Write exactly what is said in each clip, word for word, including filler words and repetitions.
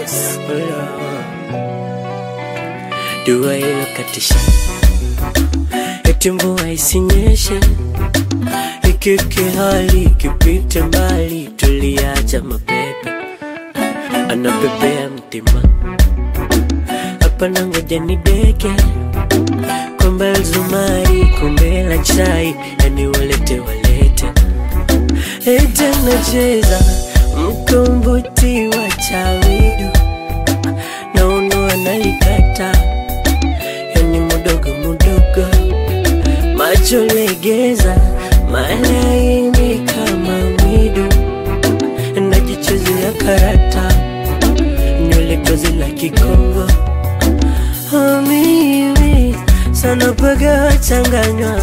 Dua ilo katisha, eti mvua isinyeshe, ikike hali kipite mbali, tuliacha mapepe anapepea mtima. Hapa nangoja nideke, kombe la zumari, kombe la chai, yani walete walete. Eti nacheza mkombozi wa chawidu, na uno analikata, yani mudogo mudogo. Macho legeza, malaini kama mwidu, najichezea karata, nywele tozi la Kikongo. Oh, mimi sana paga changanywa,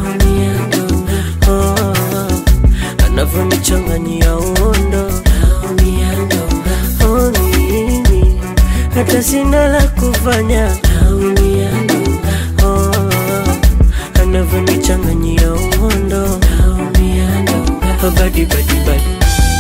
oh, anavonichanganyia uondo. Oh, mimi hata sina la kufanya, oh, anavonichanganyia uondo. Oh, badi badi badi.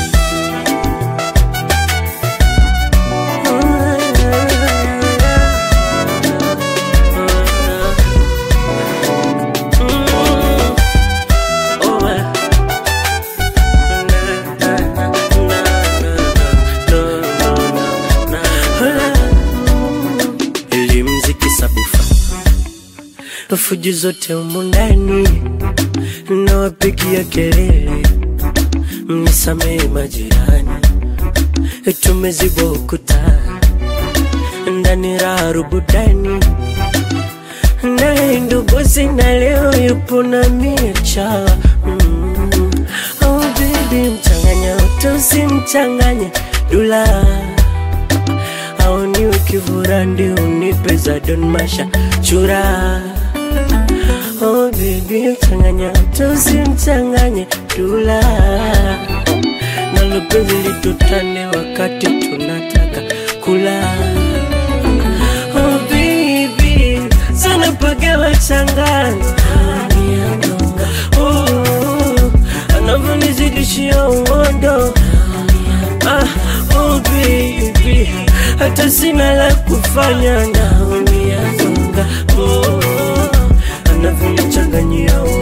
Fuji zote umu ndani, na wapigia kelele, mnisamehe majirani. Tumeziba ukuta, ndani raha rubudani, naye ndo bosi na leo yupo na miacha. mm. Oh baby, mchanganya utosi mchanganya dula, au niwe kivurandi unipe za Don Masha chura. Oh baby, mchanganya tosi mchanganye dula, na lupenzi litutane wakati tunataka kula. Oh baby, sana pake wachanganya, oh, anavonizidishia uondo. Ah, oh baby, hata sina la kufanya, naumia zonga. Oh, anavonichanganyia